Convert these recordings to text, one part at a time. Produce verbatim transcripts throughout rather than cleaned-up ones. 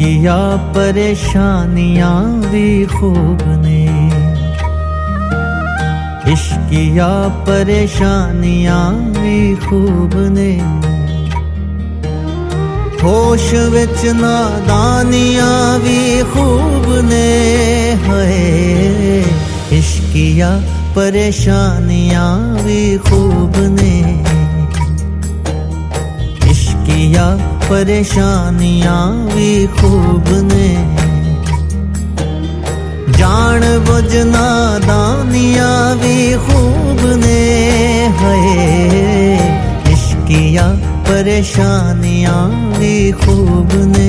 इश्किया परेशानियां भी खूब ने, इश्किया परेशानियां भी खूब ने, होश विच नादानियां भी खूब ने, है इश्किया परेशानियां भी खूब ने, इश्किया परेशानियां भी खूब ने, जान बुझ नादानियां भी खूब ने, है इश्किया परेशानियां भी खूब ने।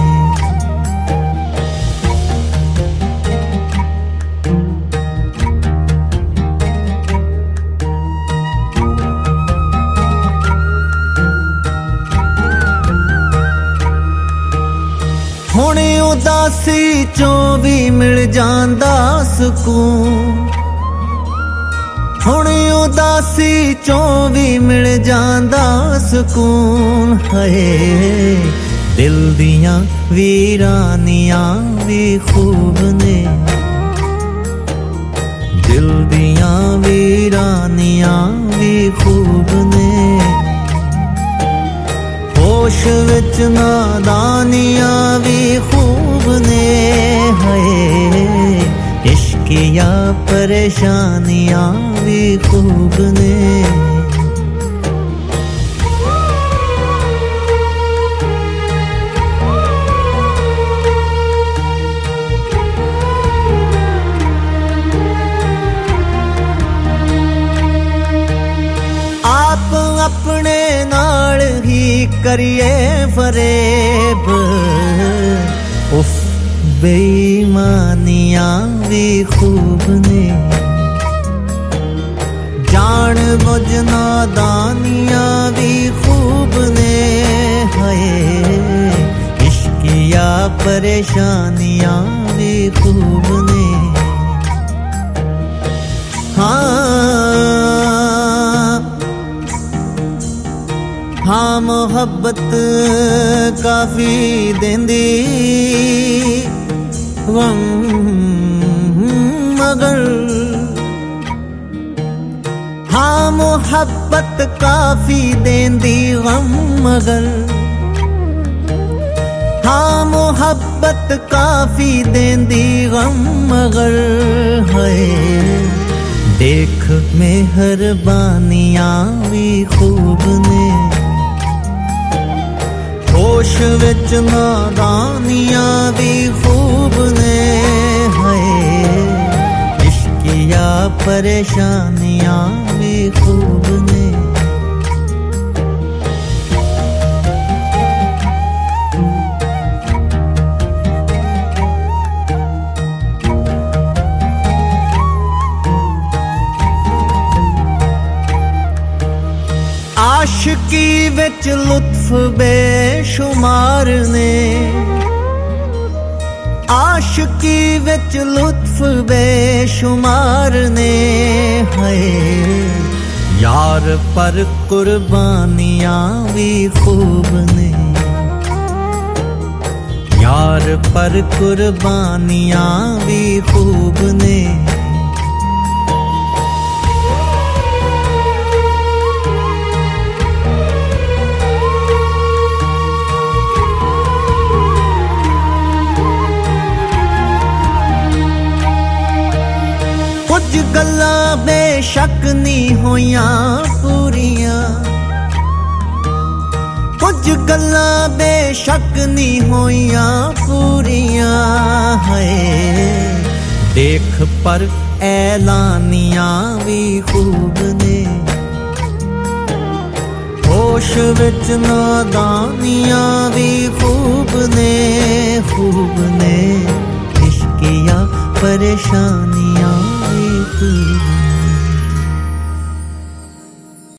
हुण उदासी चों भी मिल जांदा सुकून, हुण उदासी चों भी मिल जांदा सुकून, है दिल दियां वीरानियां भी खूब ने, दिल दियां वीरानियां भी खूब ने, होश विच नादानियां भी खूब ने, है इश्किया परेशानियां भी खूब ने। आप अपने नाल ही करिए फरेब, उफ बेईमानियां भी खूब ने, जान बुझ नादानियां भी खूब ने, है इश्किया परेशानियां भी खूब ने। हाँ हाँ मोहब्बत काफी देंदी गम मगर, हाँ मोहब्बत काफी देंदी गम मगर, हाँ मोहब्बत काफी देंदी गम मगर, है देख मेहरबानियां भी खूब ने, होश विच नादानियां भी खूब ने, है इश्किया परेशानियां भी खूब ने। आशिकी विच लुत्फ बेशुमार ने, आशिकी विच लुत्फ बेशुमार ने, है यार पर कुर्बानियां भी खूब ने, यार पर कुर्बानियां भी खूब ने, कुछ गल्लां बेशक नहीं होइयां पूरियां, कुछ गल्लां बेशक नहीं होइयां पूरियां, है देख पर ऐलानियां भी खूब ने, होश विच नादानियां भी खूब ने, खूब ने इश्किया परेशानियां भी खूब ने।